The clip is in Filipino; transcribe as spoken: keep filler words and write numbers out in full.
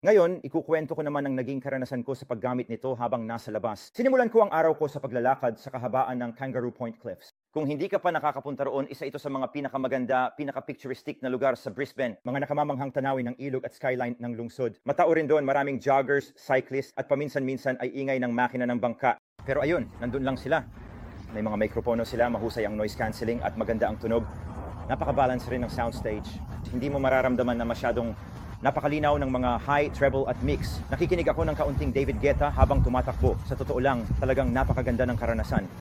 Ngayon, ikukwento ko naman ang naging karanasan ko sa paggamit nito habang nasa labas. Sinimulan ko ang araw ko sa paglalakad sa kahabaan ng Kangaroo Point Cliffs. Kung hindi ka pa nakakapunta roon, isa ito sa mga pinakamaganda, pinaka-picturestic na lugar sa Brisbane. Mga nakamamanghang tanawin ng ilog at skyline ng lungsod. Matao rin doon, maraming joggers, cyclists at paminsan-minsan ay ingay ng makina ng bangka. Pero ayun, nandun lang sila. May mga mikropono sila, mahusay ang noise cancelling at maganda ang tunog. Napaka-balance rin ng soundstage. Hindi mo mararamdaman na masyadong napakalinaw ng mga high, treble at mix. Nakikinig ako ng kaunting David Guetta habang tumatakbo. Sa totoo lang, talagang napakaganda ng karanasan.